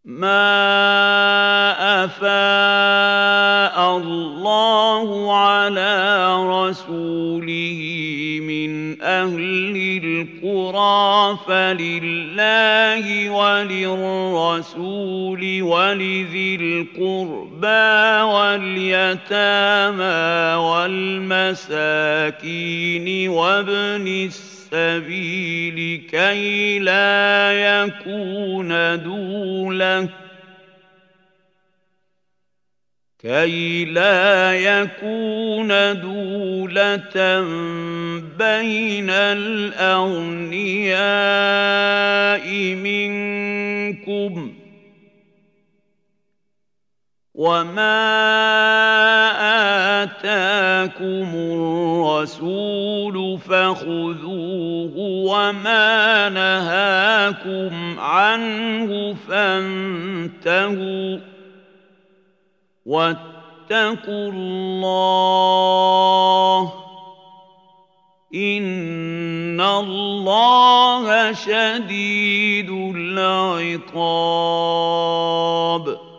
ما أفاء الله على رسوله من أهل القرى فلله وللرسول ولذي القربى واليتامى والمساكين وابن السبيل كي لا يكون دولة بين الأغنياء منكم وما آتاكم الرسول فخذوه وما نهاكم عنه فانتهوا واتقوا الله إن الله شديد العقاب